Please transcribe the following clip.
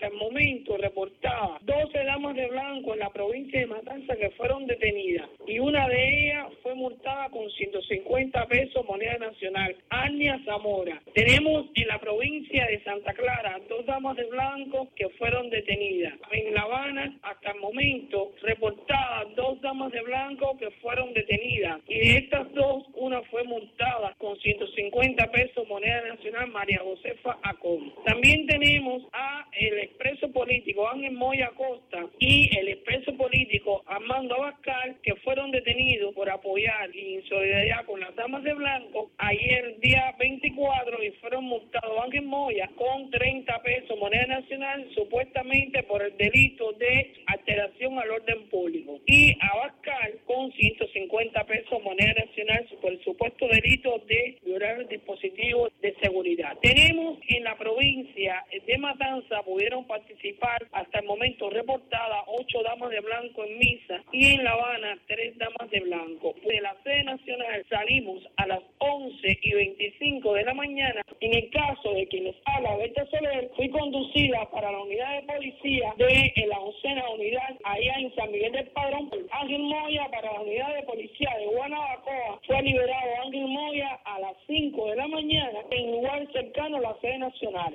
el momento reportaba 12 damas de blanco en la provincia de Matanzas que fueron detenidas y una de ellas fue multada con 150 pesos moneda nacional, Ania Zamora. Tenemos en la provincia de Santa Clara 2 damas de blanco que fueron detenidas. En La Habana, hasta el momento, reportadas 2 damas de blanco que fueron detenidas y de estas 2, una fue multada con 150 pesos moneda nacional, María Josefa Acón. También tenemos a el expreso político Ángel Moya Costa y el expreso político Armando Abascal, que fueron detenidos por apoyar y en solidaridad con las damas de blanco ayer día 24 y fueron multados Ángel Moya con 30 pesos moneda nacional supuestamente por el delito de alteración al orden público y Abascal con 150 pesos moneda nacional por el supuesto delito de violar el dispositivo de seguridad. Tenemos en la provincia de Matanza, pudieron participar hasta el momento reportadas 8 damas de blanco en misa y en La Habana 3 damas de blanco. De la sede nacional salimos a las 11:25 de la mañana. En el caso de quien les habla, Berta Soler, fui conducida para la unidad de policía de la 11ª unidad allá en San Miguel del Padrón. Ángel Moya para la unidad de policía de Guanabacoa. Fue liberado Ángel Moya a las 5 de la mañana en lugar cercano a la sede nacional.